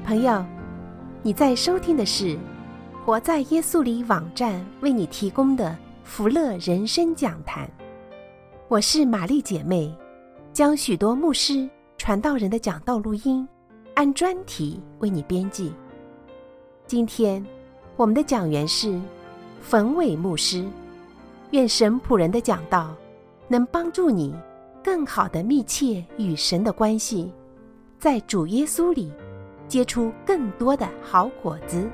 朋友，你在收听的是活在耶稣里网站为你提供的福乐人生讲坛。我是玛丽姐妹，将许多牧师传道人的讲道录音按专题为你编辑。今天我们的讲员是冯伟牧师，愿神仆人的讲道能帮助你更好地密切与神的关系，在主耶稣里结出更多的好果子。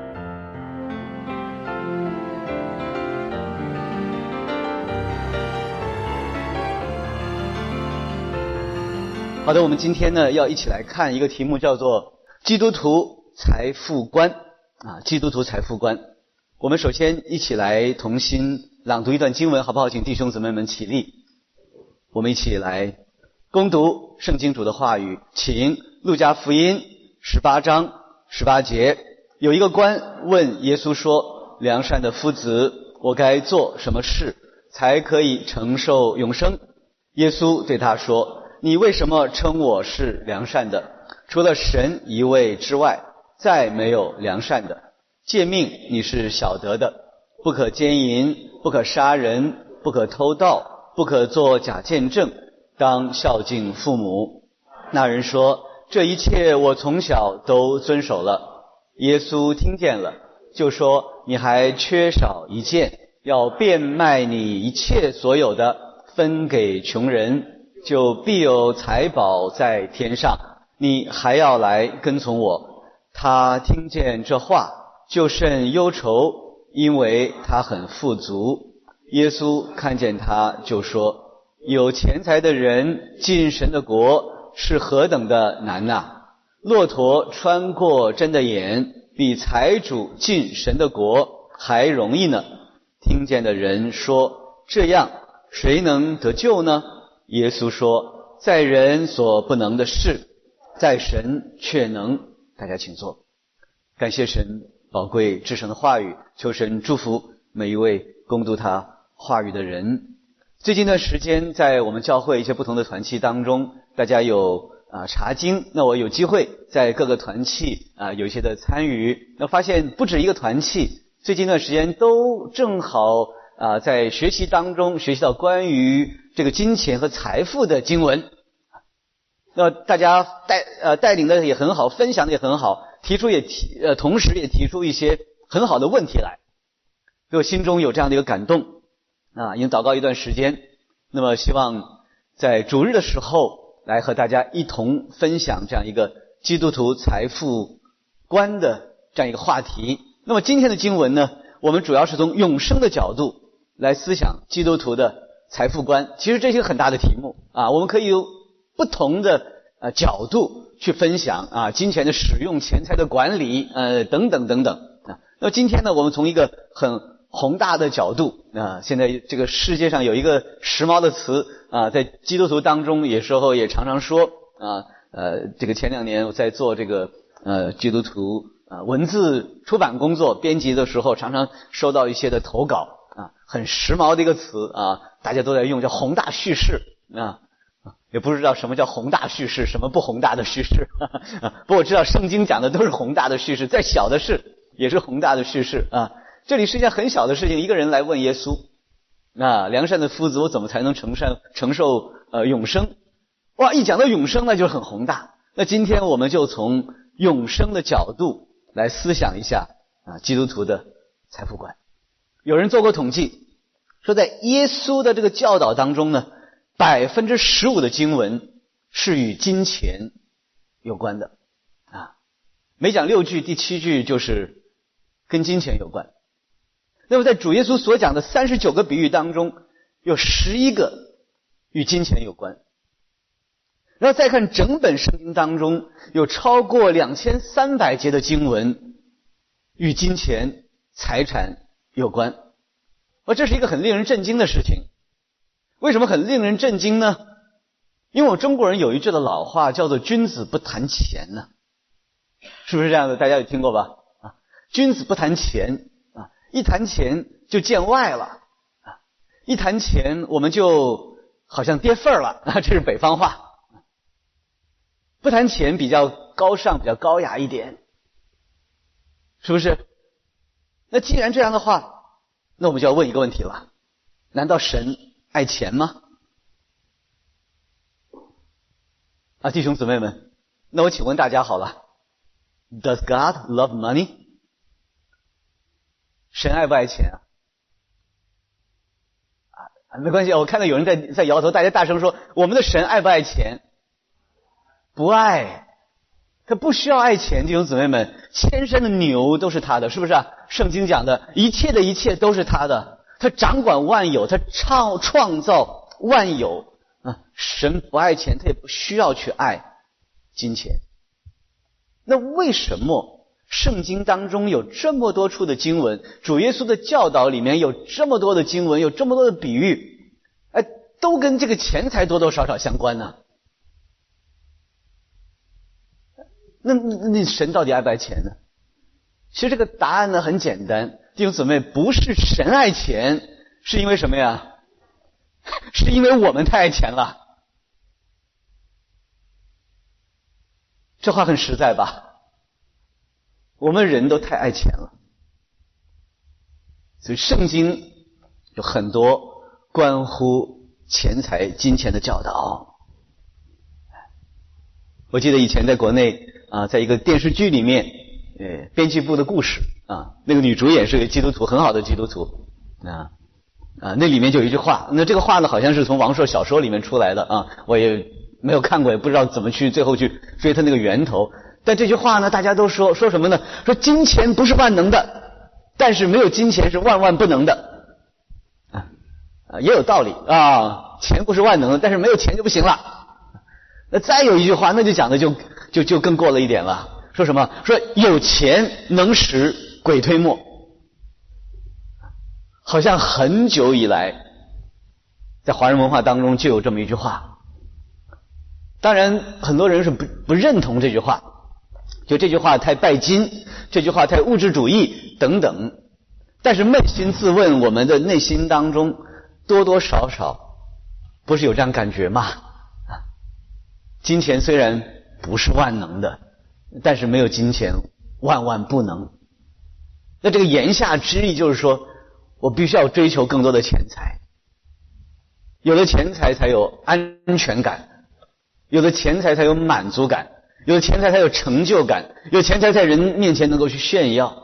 好的，我们今天呢要一起来看一个题目，叫做基督徒财富观基督徒财富观。我们首先一起来同心朗读一段经文，好不好？请弟兄姊妹们起立，我们一起来攻读圣经主的话语。请路加福音18章18节，有一个官问耶稣说：良善的夫子，我该做什么事才可以承受永生？耶稣对他说：你为什么称我是良善的？除了神一位之外，再没有良善的。诫命你是晓得的，不可奸淫，不可杀人，不可偷盗，不可作假见证，当孝敬父母。那人说：这一切我从小都遵守了。耶稣听见了，就说：你还缺少一件，要变卖你一切所有的，分给穷人，就必有财宝在天上。你还要来跟从我。他听见这话，就甚忧愁，因为他很富足。耶稣看见他，就说：有钱财的人进神的国是何等的难啊！骆驼穿过针的眼，比财主进神的国还容易呢。听见的人说：这样谁能得救呢？耶稣说：在人所不能的事，在神却能。大家请坐。感谢神宝贵至圣的话语，求神祝福每一位攻读他话语的人。最近段时间在我们教会一些不同的团契当中，大家有查经，那我有机会在各个团契有一些的参与，那发现不止一个团契最近段时间都正好在学习当中学习到关于这个金钱和财富的经文。那大家带领的也很好，分享的也很好，同时也提出一些很好的问题来，所以我心中有这样的一个感动已经祷告一段时间，那么希望在主日的时候来和大家一同分享这样一个基督徒财富观的这样一个话题。那么今天的经文呢，我们主要是从永生的角度来思想基督徒的财富观。其实这是一个很大的题目我们可以有不同的角度去分享金钱的使用、钱财的管理等等等等那么今天呢，我们从一个很宏大的角度现在这个世界上有一个时髦的词在基督徒当中有时候也常常说这个前2年我在做这个基督徒文字出版工作编辑的时候，常常收到一些的投稿很时髦的一个词大家都在用，叫宏大叙事也不知道什么叫宏大叙事，什么不宏大的叙事不过我知道圣经讲的都是宏大的叙事，再小的事也是宏大的叙事这里是一件很小的事情，一个人来问耶稣良善的夫子，我怎么才能承受永生？哇，一讲到永生那就很宏大。那今天我们就从永生的角度来思想一下基督徒的财富观。有人做过统计，说在耶稣的这个教导当中呢，15%的经文是与金钱有关的每讲6句，第7句就是跟金钱有关。那么在主耶稣所讲的39个比喻当中，有11个与金钱有关。然后再看整本圣经当中，有超过2300节的经文与金钱、财产有关。这是一个很令人震惊的事情。为什么很令人震惊呢？因为我们中国人有一句的老话叫做君子不谈钱呢，是不是这样的？大家有听过吧君子不谈钱一谈钱就见外了一谈钱我们就好像跌份儿了这是北方话。不谈钱比较高尚、比较高雅一点，是不是？那既然这样的话，那我们就要问一个问题了：难道神爱钱吗？弟兄姊妹们，那我请问大家好了 ，Does God love money？ 神爱不爱钱没关系，我看到有人在摇头，大家大声说：我们的神爱不爱钱？不爱，他不需要爱钱。弟兄姊妹们，千山的牛都是他的，是不是啊？圣经讲的一切的一切都是他的，他掌管万有，他创造万有神不爱钱，他也不需要去爱金钱。那为什么圣经当中有这么多处的经文，主耶稣的教导里面有这么多的经文，有这么多的比喻，都跟这个钱财多多少少相关呢？那神到底爱不爱钱呢？其实这个答案呢很简单，弟兄姊妹，不是神爱钱，是因为什么呀？是因为我们太爱钱了。这话很实在吧？我们人都太爱钱了，所以圣经有很多关乎钱财、金钱的教导。我记得以前在国内在一个电视剧里面，编辑部的故事那个女主演是个基督徒，很好的基督徒那里面就有一句话，那这个话呢好像是从王朔小说里面出来的我也没有看过，也不知道怎么最后去追他那个源头。但这句话呢，大家都说什么呢？说金钱不是万能的，但是没有金钱是万万不能的也有道理钱不是万能的，但是没有钱就不行了。那再有一句话，那就讲的就更过了一点了，说什么？说有钱能使鬼推磨。好像很久以来在华人文化当中就有这么一句话，当然很多人是不认同这句话，就这句话太拜金，这句话太物质主义等等。但是扪心自问，我们的内心当中多多少少不是有这样感觉吗？金钱虽然不是万能的，但是没有金钱万万不能。那这个言下之意就是说，我必须要追求更多的钱财，有了钱财才有安全感，有了钱财才有满足感，有了钱财才有成就感，有钱财在人面前能够去炫耀。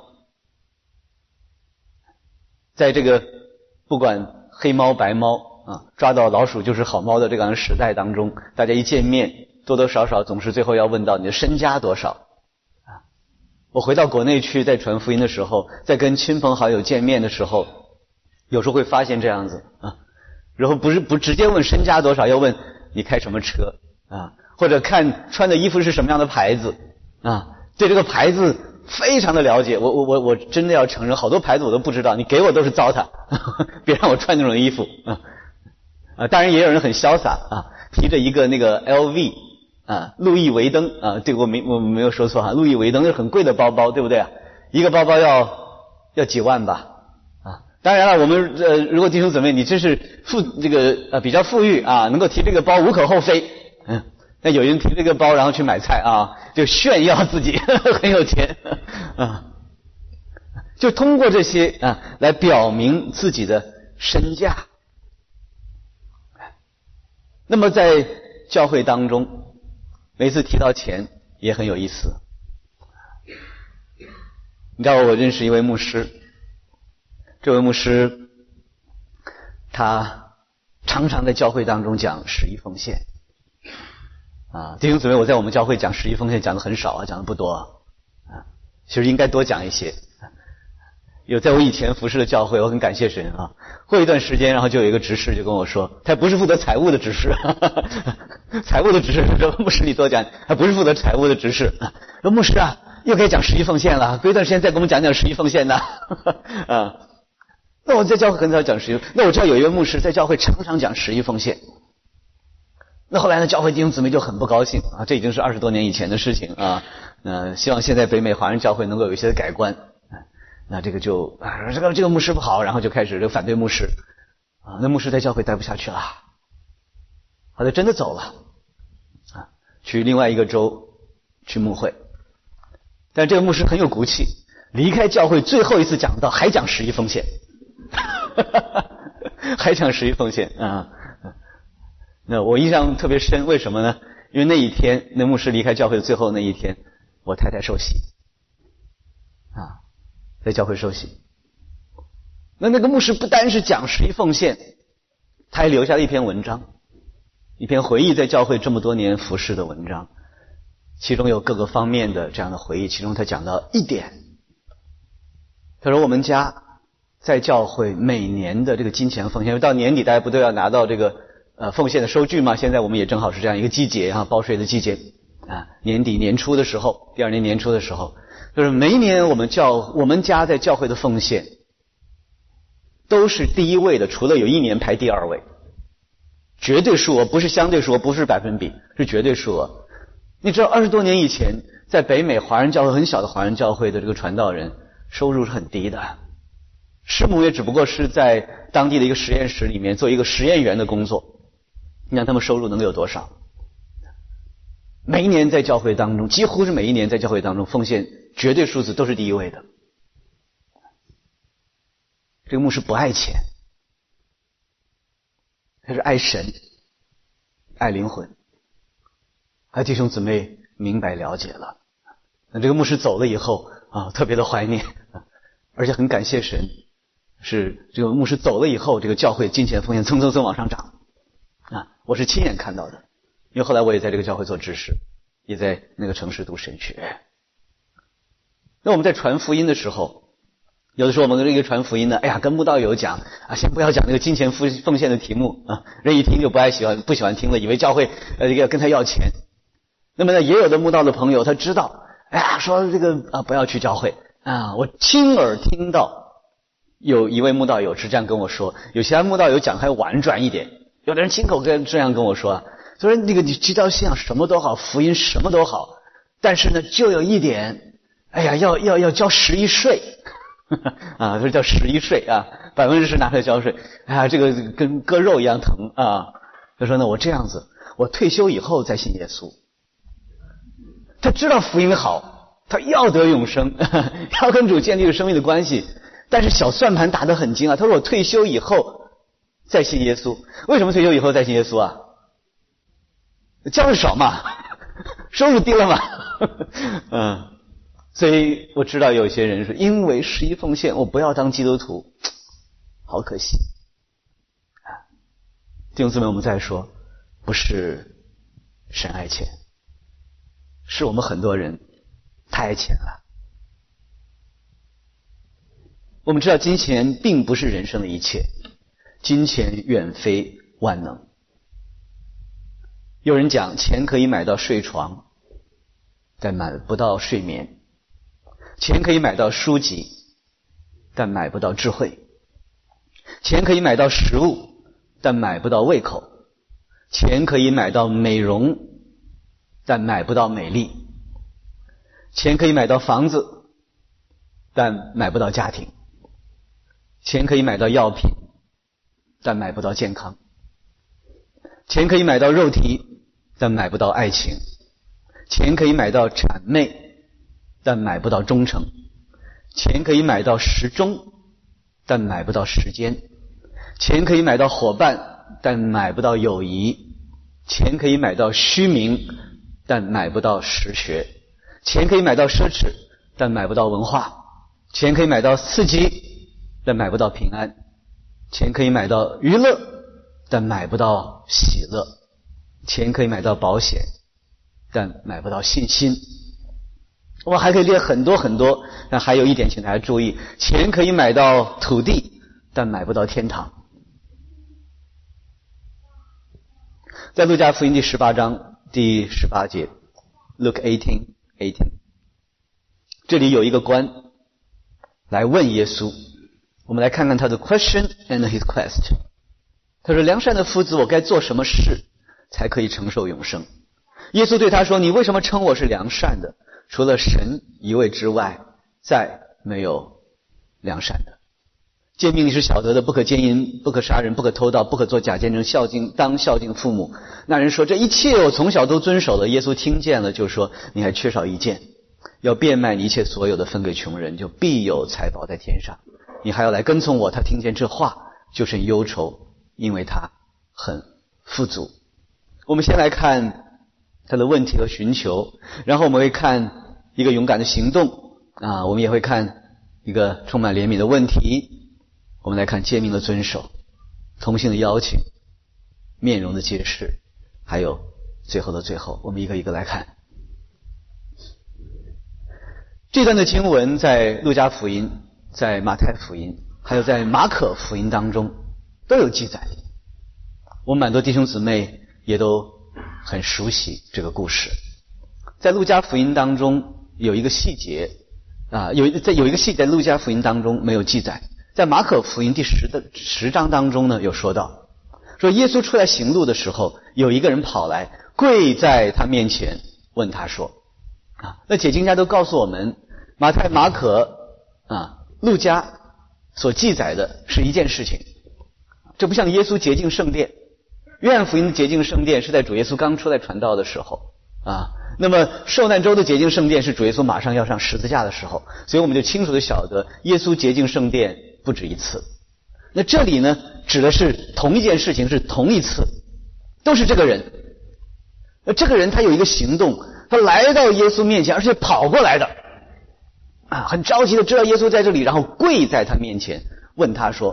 在这个不管黑猫白猫抓到老鼠就是好猫的这样的时代当中，大家一见面多多少少总是最后要问到你的身家多少我回到国内去，在传福音的时候，在跟亲朋好友见面的时候，有时候会发现这样子然后不直接问身家多少，要问你开什么车或者看穿的衣服是什么样的牌子对这个牌子非常的了解。我真的要承认，好多牌子我都不知道，你给我都是糟蹋别让我穿那种衣服当然也有人很潇洒提着一个那个 LV路易维登对，我没有说错路易维登是很贵的包包，对不对一个包包要几万吧当然了，我们如果弟兄姊妹你真是比较富裕能够提这个包无可厚非那有人提这个包然后去买菜就炫耀自己很有钱就通过这些来表明自己的身价。那么在教会当中每次提到钱也很有意思。你知道我认识一位牧师，这位牧师他常常在教会当中讲十一奉献弟兄姊妹，我在我们教会讲十一奉献讲的很少讲的不多其实应该多讲一些。有在我以前服侍的教会，我很感谢神过一段时间，然后就有一个执事就跟我说，他不是负责财务的执事财务的执事说牧师你多讲，他不是负责财务的执事说牧师又该讲十一奉献了，过一段时间再给我们讲讲十一奉献呢那我在教会很少讲十一，那我知道有一位牧师在教会常常讲十一奉献。那后来呢，教会弟兄姊妹就很不高兴这已经是20多年以前的事情希望现在北美华人教会能够有一些改观那这个就这个牧师不好，然后就开始反对牧师那牧师在教会待不下去了，他就真的走了去另外一个州去牧会。但这个牧师很有骨气，离开教会最后一次讲道还讲11奉献还讲11奉献啊。那我印象特别深，为什么呢？因为那一天，那牧师离开教会的最后那一天，我太太受洗啊，在教会受洗。那个牧师不单是讲11奉献，他还留下了一篇文章，一篇回忆在教会这么多年服侍的文章，其中有各个方面的这样的回忆。其中他讲到一点，他说我们家在教会每年的这个金钱奉献，到年底大家不都要拿到这个奉献的收据吗？现在我们也正好是这样一个季节啊，报税的季节啊，年底年初的时候，第二年年初的时候，就是每一年我们家在教会的奉献都是第一位的，除了有一年排第二位，绝对数额，不是相对数额，不是百分比，是绝对数额。你知道20多年以前，在北美华人教会，很小的华人教会的这个传道人收入是很低的，师母也只不过是在当地的一个实验室里面做一个实验员的工作，你想他们收入能够有多少？每一年在教会当中，几乎是每一年在教会当中奉献绝对数字都是第一位的。这个牧师不爱钱，他是爱神，爱灵魂。弟兄姊妹明白了解了。那这个牧师走了以后啊，特别的怀念，而且很感谢神，是这个牧师走了以后，这个教会金钱奉献蹭蹭蹭往上涨啊！我是亲眼看到的，因为后来我也在这个教会做执事，也在那个城市读神学。那我们在传福音的时候，有的时候我们跟这个传福音呢，跟慕道友讲啊，先不要讲那个金钱奉献的题目啊，人一听就不喜欢听了，以为教会要跟他要钱。那么呢，也有的慕道的朋友他知道，说这个不要去教会啊。我亲耳听到有一位慕道友是这样跟我说，有其他慕道友讲还婉转一点，有的人亲口这样跟我说，所以那个你基督教信仰什么都好，福音什么都好，但是呢，就有一点，要交11税啊，这叫11税啊，10%拿出来交税，这个跟割肉一样疼啊。他说呢，我这样子，我退休以后再信耶稣。他知道福音好，他要得永生，要跟主建立生命的关系，但是小算盘打得很精啊。他说我退休以后再信耶稣。为什么退休以后再信耶稣啊？交的少嘛，收入低了嘛。所以我知道有些人是因为11奉献，我不要当基督徒，好可惜。弟兄姊妹，我们再说，不是神爱钱，是我们很多人太爱钱了。我们知道金钱并不是人生的一切，金钱远非万能。有人讲钱可以买到睡床，但买不到睡眠；钱可以买到书籍，但买不到智慧；钱可以买到食物，但买不到胃口；钱可以买到美容，但买不到美丽；钱可以买到房子，但买不到家庭；钱可以买到药品，但买不到健康；钱可以买到肉体，但买不到爱情；钱可以买到谄媚，但买不到忠诚；钱可以买到时钟，但买不到时间；钱可以买到伙伴，但买不到友谊；钱可以买到虚名，但买不到实学；钱可以买到奢侈，但买不到文化；钱可以买到刺激，但买不到平安；钱可以买到娱乐，但买不到喜乐；钱可以买到保险，但买不到信心。我还可以列很多很多，但还有一点请大家注意，钱可以买到土地，但买不到天堂。在路加福音第18章第18节 Luke 18:18， 这里有一个官来问耶稣，我们来看看他的 question and his quest。 他说，良善的夫子，我该做什么事才可以承受永生？耶稣对他说，你为什么称我是良善的？除了神一位之外，再没有良善的。 诫命你是晓得的，不可奸淫，不可杀人，不可偷盗，不可作假见证，当孝敬父母。那人说这一切我从小都遵守了。耶稣听见了就说，你还缺少一件，要变卖你一切所有的分给穷人，就必有财宝在天上。你还要来跟从我。他听见这话就甚忧愁，因为他很富足。我们先来看他的问题和寻求，然后我们会看一个勇敢的行动我们也会看一个充满怜悯的问题，我们来看诫命的遵守，同性的邀请，面容的揭示，还有最后的最后，我们一个一个来看。这段的经文在路加福音，在马太福音，还有在马可福音当中都有记载。我们蛮多弟兄姊妹也都很熟悉这个故事。在路加福音当中有一个细节有一个细节在路加福音当中没有记载，在马可福音第10章当中呢有说到，说耶稣出来行路的时候，有一个人跑来跪在他面前问他说那解经家都告诉我们，马太、马可路加所记载的是一件事情。这不像耶稣洁净圣殿，约翰福音的洁净圣殿是在主耶稣刚出来传道的时候那么受难周的洁净圣殿是主耶稣马上要上十字架的时候，所以我们就清楚地晓得耶稣洁净圣殿不止一次。那这里呢指的是同一件事情，是同一次，都是这个人。这个人他有一个行动，他来到耶稣面前，而且跑过来的很着急的知道耶稣在这里，然后跪在他面前问他说，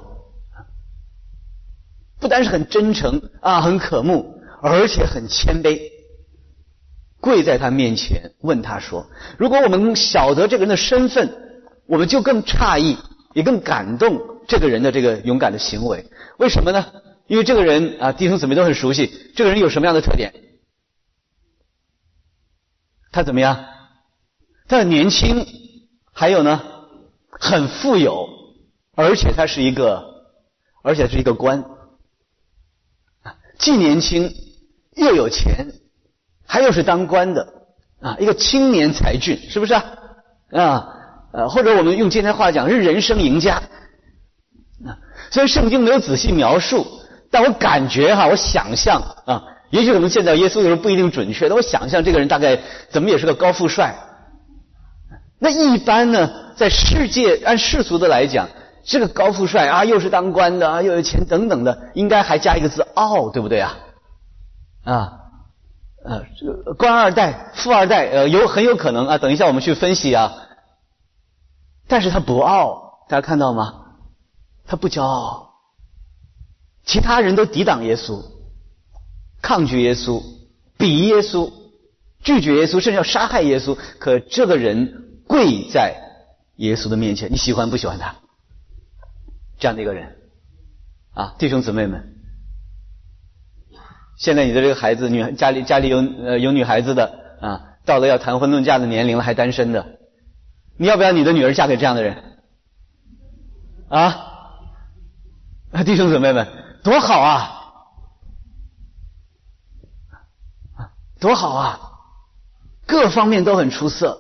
不单是很真诚很渴慕，而且很谦卑，跪在他面前问他说，如果我们晓得这个人的身份，我们就更诧异，也更感动这个人的这个勇敢的行为。为什么呢？因为这个人弟兄姊妹都很熟悉，这个人有什么样的特点？他怎么样？他很年轻，还有呢很富有，而且是一个官，既年轻又有钱，还有是当官的一个青年才俊，是不是或者我们用今天话讲是人生赢家虽然圣经没有仔细描述，但我感觉我想象也许我们见到耶稣的时候不一定准确，但我想象这个人大概怎么也是个高富帅。那一般呢在世界按世俗的来讲，这个高富帅又是当官的又有钱等等的，应该还加一个字傲，对不对这个官二代富二代很有可能等一下我们去分析但是他不傲，大家看到吗？他不骄傲。其他人都抵挡耶稣，抗拒耶稣，鄙夷耶稣，拒绝耶稣，甚至要杀害耶稣，可这个人跪在耶稣的面前，你喜欢不喜欢他？这样的一个人弟兄姊妹们，现在你的这个孩子家里有女孩子的到了要谈婚论嫁的年龄了还单身的，你要不要你的女儿嫁给这样的人弟兄姊妹们，多好多好各方面都很出色。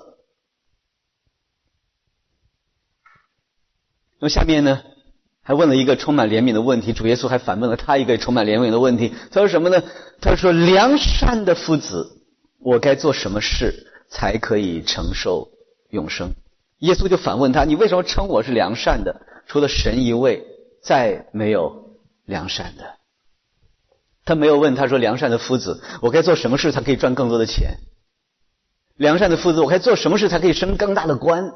那么下面呢还问了一个充满怜悯的问题，主耶稣还反问了他一个充满怜悯的问题。他说什么呢？他说，良善的夫子，我该做什么事才可以承受永生？耶稣就反问他，你为什么称我是良善的？除了神一位，再没有良善的。他没有问他说，良善的夫子，我该做什么事才可以赚更多的钱？良善的夫子，我该做什么事才可以升更大的官？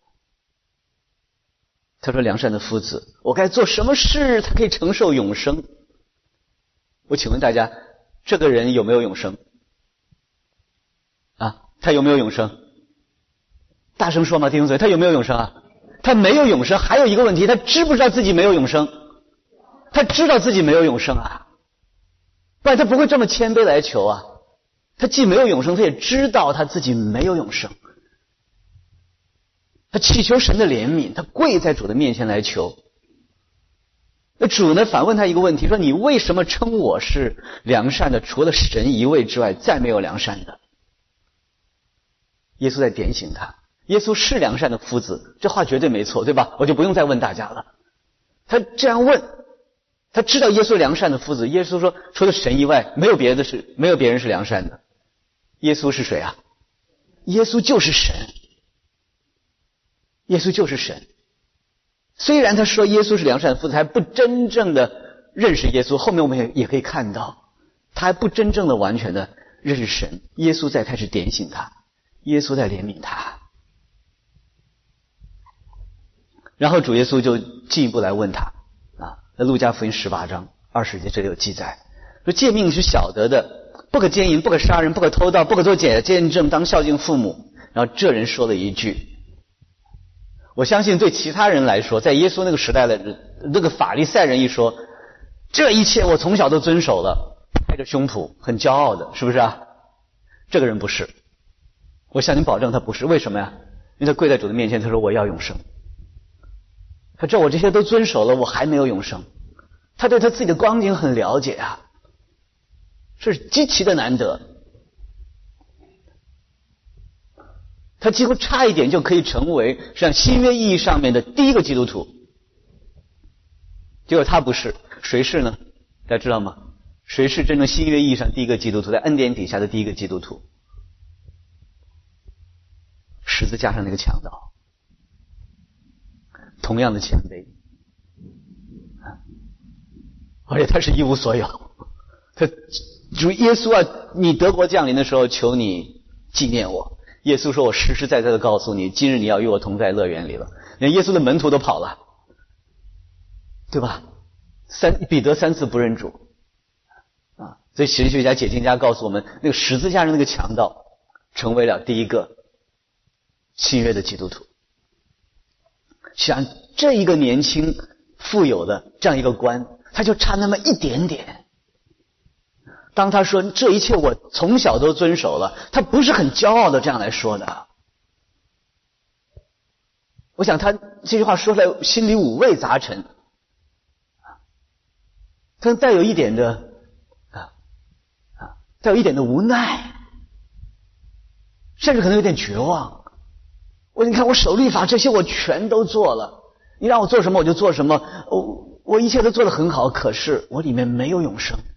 他说，良善的夫子，我该做什么事才可以承受永生？我请问大家，这个人有没有永生他有没有永生？大声说嘛，弟兄姊妹，他有没有永生他没有永生。还有一个问题，他知不知道自己没有永生？他知道自己没有永生不然他不会这么谦卑来求他既没有永生，他也知道他自己没有永生，他祈求神的怜悯，他跪在主的面前来求。那主呢反问他一个问题，说，你为什么称我是良善的？除了神一位之外，再没有良善的。耶稣在点醒他，耶稣是良善的夫子，这话绝对没错，对吧？我就不用再问大家了。 他这样问，他知道耶稣良善的夫子。耶稣说，除了神以外，没有别人是良善的。耶稣是谁啊？耶稣就是神。耶稣就是神。虽然他说耶稣是良善的夫子，他还不真正的认识耶稣。后面我们也可以看到，他还不真正的完全的认识神。耶稣在开始点醒他，耶稣在怜悯他。然后主耶稣就进一步来问他啊，在路加福音18章20节这里有记载，说诫命是晓得的，不可奸淫，不可杀人，不可偷盗，不可做假见证，当孝敬父母。然后这人说了一句，我相信对其他人来说，在耶稣那个时代的那个法利赛人一说，这一切我从小都遵守了，拍着胸脯很骄傲的，是不是啊？这个人不是，我向你保证他不是。为什么呀？因为他跪在主的面前，他说我要永生。他知道我这些都遵守了，我还没有永生。他对他自己的光景很了解啊，是极其的难得。他几乎差一点就可以成为像新约意义上面的第一个基督徒，结果他不是。谁是呢？大家知道吗？谁是真正新约意义上第一个基督徒，在恩典底下的第一个基督徒？十字架上那个强盗，同样的谦卑，而且他是一无所有。他主耶稣啊，你得国降临的时候，求你纪念我。耶稣说，我实实在在的告诉你，今日你要与我同在乐园里了。连耶稣的门徒都跑了，对吧？彼得3次不认主啊，所以神学家解经家告诉我们，那个十字架上那个强盗成为了第一个新约的基督徒。想这一个年轻富有的这样一个官，他就差那么一点点。当他说这一切我从小都遵守了，他不是很骄傲的这样来说的。我想他这句话说出来心里五味杂陈，他带有一点的带有一点的无奈，甚至可能有点绝望。你看我守律法这些我全都做了，你让我做什么我就做什么，我一切都做得很好，可是我里面没有永生。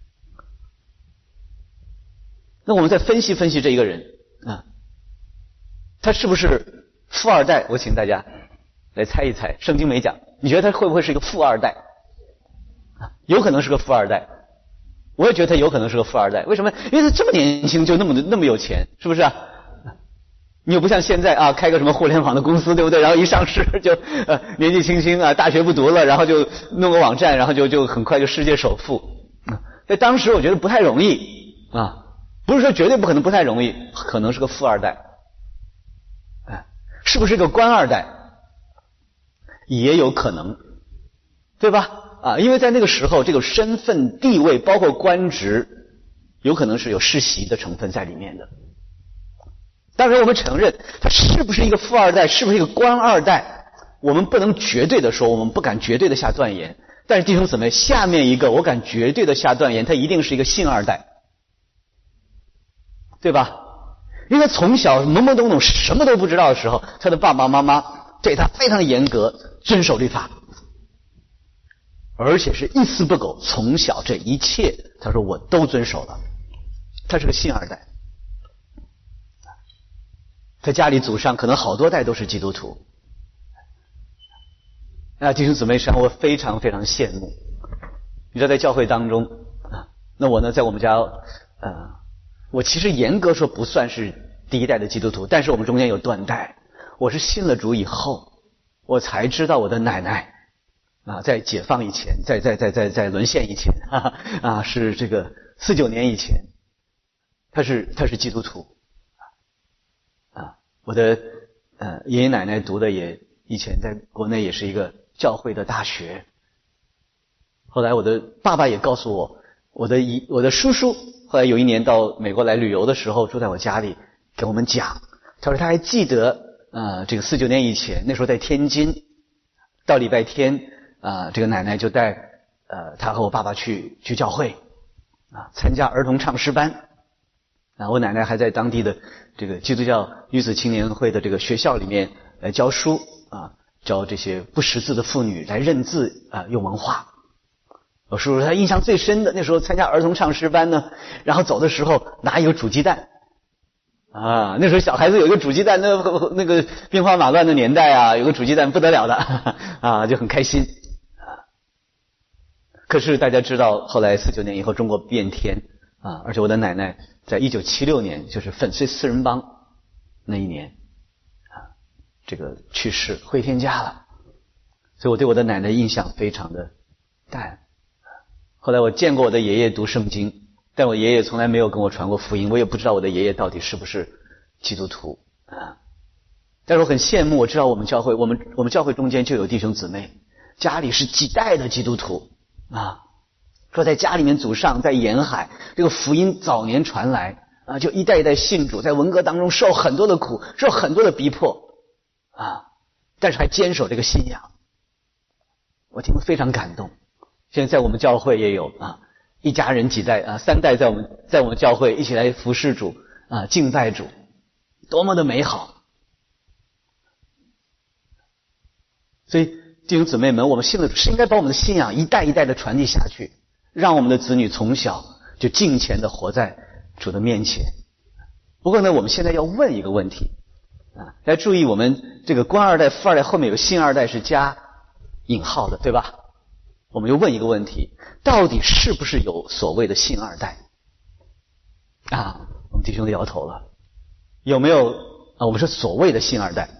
那我们再分析分析这一个人啊，他是不是富二代？我请大家来猜一猜，圣经没讲，你觉得他会不会是一个富二代？有可能是个富二代，我也觉得他有可能是个富二代。为什么？因为他这么年轻就那么有钱，是不是啊？你又不像现在啊，开个什么互联网的公司，对不对？然后一上市就年纪轻轻啊，大学不读了，然后就弄个网站，然后就很快就世界首富。在当时我觉得不太容易啊，不是说绝对不可能，不太容易，可能是个富二代。是不是个官二代？也有可能，对吧？因为在那个时候，这个身份地位包括官职，有可能是有世袭的成分在里面的。当然我们承认他是不是一个富二代，是不是一个官二代，我们不能绝对的说，我们不敢绝对的下断言。但是弟兄姊妹，下面一个我敢绝对的下断言，他一定是一个信二代，对吧？因为从小懵懵懂懂什么都不知道的时候，他的爸爸妈妈对他非常严格，遵守律法，而且是一丝不苟，从小这一切他说我都遵守了。他是个信二代，他家里祖上可能好多代都是基督徒。弟兄姊妹，实际上我非常非常羡慕。你知道在教会当中那我呢在我们家我其实严格说不算是第一代的基督徒，但是我们中间有断代。我是信了主以后，我才知道我的奶奶在解放以前，在沦陷以前是这个49年以前，他是基督徒我的爷爷奶奶读的也以前在国内也是一个教会的大学。后来我的爸爸也告诉我，我的叔叔后来有一年到美国来旅游的时候，住在我家里给我们讲，他说他还记得这个49年以前，那时候在天津，到礼拜天这个奶奶就带他和我爸爸去教会参加儿童唱诗班我奶奶还在当地的这个基督教女子青年会的这个学校里面来教书教这些不识字的妇女来认字用文化。我叔叔他印象最深的，那时候参加儿童唱诗班呢，然后走的时候拿一个煮鸡蛋那时候小孩子有一个煮鸡蛋，那个兵荒马乱的年代有个煮鸡蛋不得了的就很开心可是大家知道，后来49年以后中国变天而且我的奶奶在1976年，就是粉碎四人帮那一年这个去世回天家了，所以我对我的奶奶印象非常的淡。后来我见过我的爷爷读圣经，但我爷爷从来没有跟我传过福音，我也不知道我的爷爷到底是不是基督徒但是我很羡慕，我知道我们教会中间就有弟兄姊妹，家里是几代的基督徒说在家里面祖上在沿海，这个福音早年传来就一代一代信主，在文革当中受很多的苦，受很多的逼迫但是还坚守这个信仰，我听了非常感动。现在在我们教会也有一家人几代3代在我们教会一起来服侍主敬拜主，多么的美好。所以弟兄姊妹们，我们信了主是应该把我们的信仰一代一代的传递下去，让我们的子女从小就敬虔的活在主的面前。不过呢，我们现在要问一个问题大家注意，我们这个官二代富二代后面有信二代是加引号的，对吧？我们又问一个问题，到底是不是有所谓的信二代我们弟兄都摇头了。有没有我们说所谓的信二代，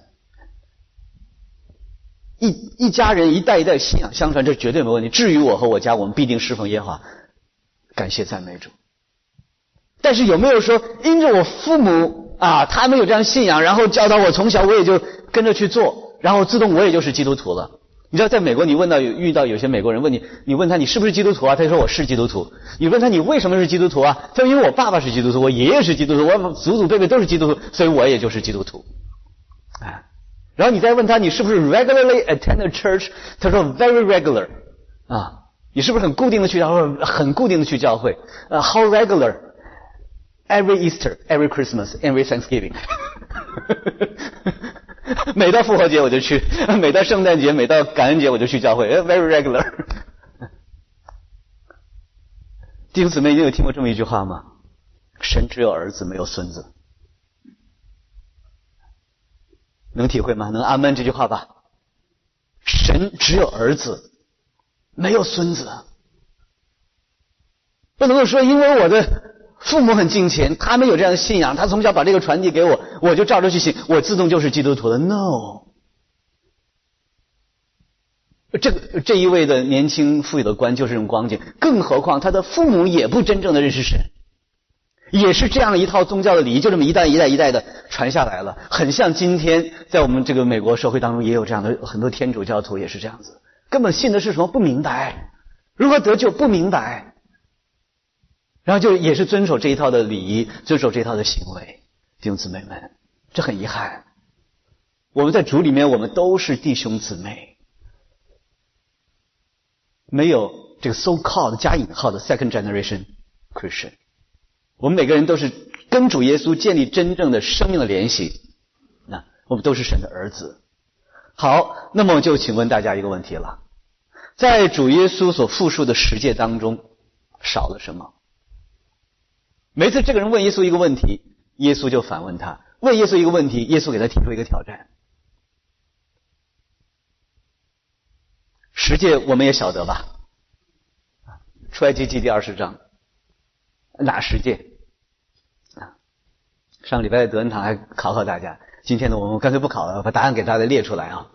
一家人一代一代信仰相传，这绝对没问题。至于我和我家，我们必定侍奉耶和华，感谢赞美主。但是有没有说因着我父母他们有这样信仰，然后教导我，从小我也就跟着去做，然后自动我也就是基督徒了？你知道在美国，你遇到有些美国人问你问他你是不是基督徒他就说我是基督徒。你问他你为什么是基督徒他说因为我爸爸是基督徒，我爷爷是基督徒，我祖祖辈辈都是基督徒，所以我也就是基督徒然后你再问他你是不是 regularly attend a church， 他说 very regular 你是不是很固定的去教会？很固定的去教会how regular every Easter, every Christmas, every Thanksgiving 每到复活节我就去，每到圣诞节，每到感恩节我就去教会 very regular 弟兄姊妹，你有听过这么一句话吗？神只有儿子没有孙子。能体会吗？能阿们这句话吧？神只有儿子没有孙子。不能够说因为我的父母很敬虔，他们有这样的信仰，他从小把这个传递给我，我就照着去信，我自动就是基督徒了。 No， 这一位的年轻富有的官就是这种光景，更何况他的父母也不真正的认识神，也是这样一套宗教的礼仪，就这么一代一代一代的传下来了。很像今天在我们这个美国社会当中也有这样的很多天主教徒也是这样子，根本信的是什么不明白，如何得救不明白，然后就也是遵守这一套的礼仪，遵守这一套的行为。弟兄姊妹们，这很遗憾，我们在主里面我们都是弟兄姊妹，没有这个 so called 加引号的 second generation Christian， 我们每个人都是跟主耶稣建立真正的生命的联系，那我们都是神的儿子。好，那么就请问大家一个问题了，在主耶稣所复述的十诫当中少了什么？每次这个人问耶稣一个问题，耶稣就反问他，问耶稣一个问题，耶稣给他提出一个挑战。十诫我们也晓得吧，出埃及记第20章，哪十诫？上个礼拜的德恩堂还考考大家，今天呢我们干脆不考了，把答案给大家列出来啊。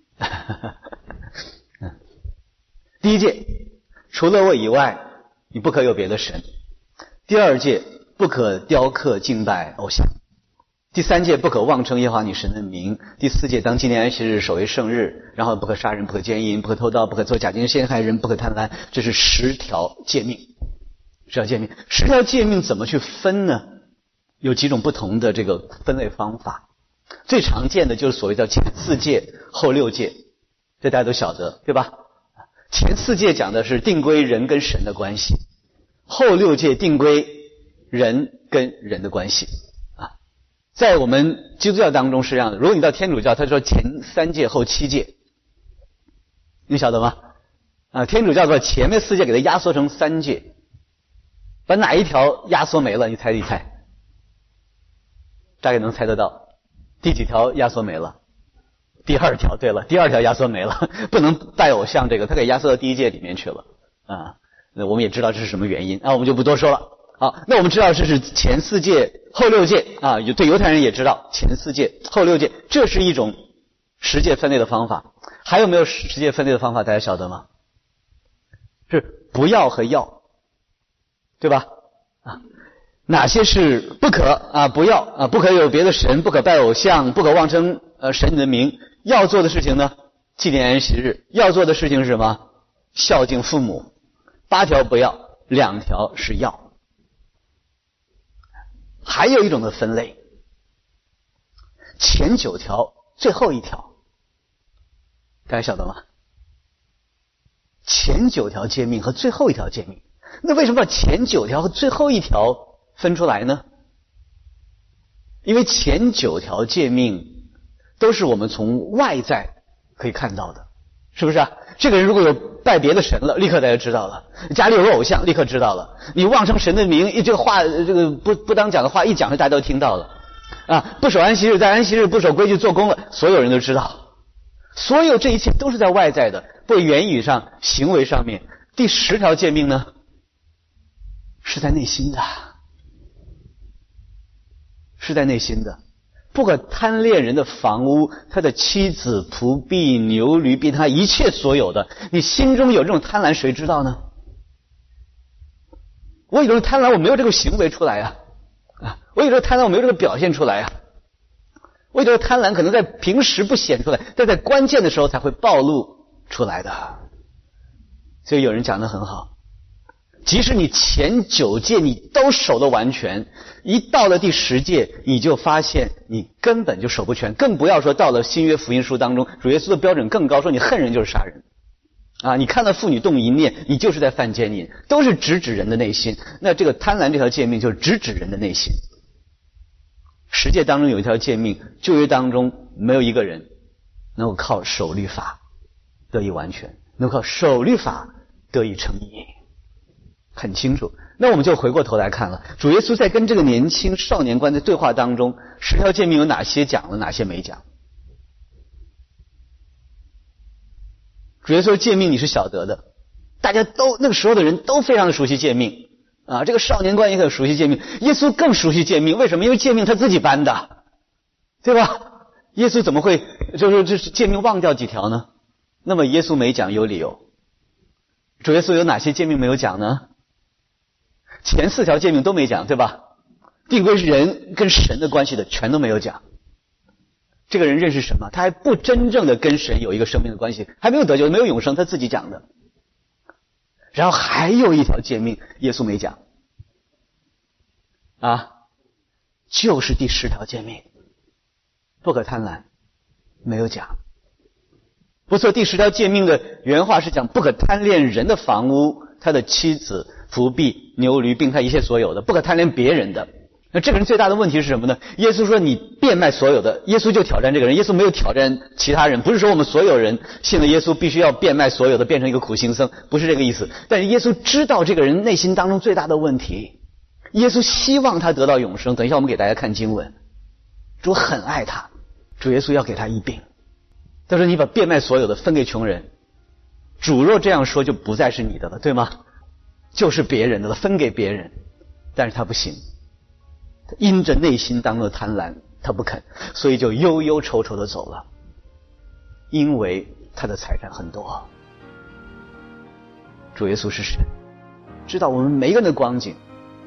第一诫，除了我以外你不可有别的神。第二诫，不可雕刻敬拜偶像。第三诫，不可妄称耶和华你神的名。第四诫，当纪念安息日，守为圣日。然后不可杀人，不可奸淫，不可偷盗，不可做假证陷害人，不可贪婪。这是10条诫命。10条诫命，10条诫命怎么去分呢？有几种不同的这个分类方法。最常见的就是所谓的前4诫后6诫，这大家都晓得对吧？前4诫讲的是定规人跟神的关系，后6诫定规人跟人的关系啊。在我们基督教当中是这样的，如果你到天主教，他说前3诫后7诫你晓得吗？天主教把前面4诫给它压缩成3诫，把哪一条压缩没了？你猜一猜，大概能猜得到。第几条压缩没了？第2条。对了，第2条压缩没了，不能拜偶像，这个他给压缩到第1诫里面去了那我们也知道这是什么原因我们就不多说了。好，那我们知道这是前4诫后6诫对犹太人也知道前4诫后6诫，这是一种10诫分类的方法。还有没有10诫分类的方法？大家晓得吗？是不要和要，对吧？哪些是不可不要不可有别的神，不可拜偶像，不可妄称神的名。要做的事情呢，纪念安息日。要做的事情是什么？孝敬父母。8条不要，2条是要。还有一种的分类，前9条最后1条，大家晓得吗？前9条诫命和最后1条诫命，那为什么把前9条和最后1条分出来呢？因为前9条诫命都是我们从外在可以看到的，是不是这个人如果有拜别的神了，立刻大家知道了；家里有个偶像，立刻知道了。你妄称神的名，这个话，这个不当讲的话，一讲出大家都听到了不守安息日，在安息日不守规矩做工了，所有人都知道。所有这一切都是在外在的，不言语上、行为上面。第10条诫命呢，是在内心的，是在内心的。不可贪恋人的房屋，他的妻子、仆婢、牛驴，并他一切所有的。你心中有这种贪婪，谁知道呢？我有这种贪婪，我没有这个行为出来我有这个贪婪，我没有这个表现出来我有这个贪婪可能在平时不显出来，但在关键的时候才会暴露出来的。所以有人讲得很好，即使你前9诫你都守得完全，一到了第10诫，你就发现你根本就守不全，更不要说到了新约福音书当中，主耶稣的标准更高，说你恨人就是杀人你看到妇女动淫念，你就是在犯奸淫，都是直指人的内心。那这个贪婪这条诫命就是直指人的内心。10诫当中有一条诫命，旧约当中没有一个人能够靠守律法得以完全，能够靠守律法得以称义，很清楚。那我们就回过头来看了，主耶稣在跟这个年轻少年官的对话当中，10条诫命有哪些讲了，哪些没讲？主耶稣的诫命你是晓得的，大家都那个时候的人都非常的熟悉诫命这个少年官也很熟悉诫命，耶稣更熟悉诫命。为什么？因为诫命他自己颁的，对吧？耶稣怎么会就是这诫命忘掉几条呢？那么耶稣没讲有理由。主耶稣有哪些诫命没有讲呢？前4条诫命都没讲，对吧？定规是人跟神的关系的全都没有讲。这个人认识什么？他还不真正的跟神有一个生命的关系，还没有得救，没有永生，他自己讲的。然后还有一条诫命耶稣没讲就是第10条诫命，不可贪婪，没有讲。不错，第10条诫命的原话是讲不可贪恋人的房屋，他的妻子、仆婢、牛驴，并他一切所有的，不可贪恋别人的。那这个人最大的问题是什么呢？耶稣说你变卖所有的，耶稣就挑战这个人，耶稣没有挑战其他人，不是说我们所有人信了耶稣必须要变卖所有的，变成一个苦行僧，不是这个意思。但是耶稣知道这个人内心当中最大的问题，耶稣希望他得到永生。等一下我们给大家看经文，主很爱他，主耶稣要给他医病。他说你把变卖所有的分给穷人，主若这样说就不再是你的了，对吗？就是别人的了，分给别人。但是他不行，因着内心当中的贪婪他不肯，所以就忧忧愁愁的走了，因为他的财产很多。主耶稣是神，知道我们每一个人的光景。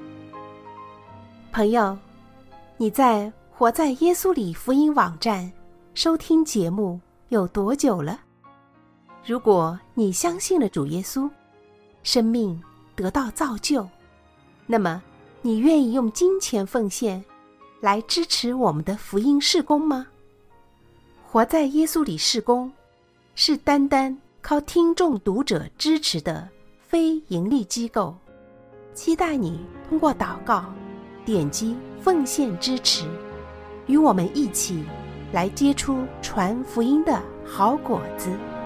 朋友，你在活在耶稣里福音网站收听节目有多久了？如果你相信了主耶稣，生命得到造就，那么你愿意用金钱奉献来支持我们的福音事工吗？活在耶稣里事工是单单靠听众读者支持的非盈利机构，期待你通过祷告点击奉献支持，与我们一起来结出传福音的好果子。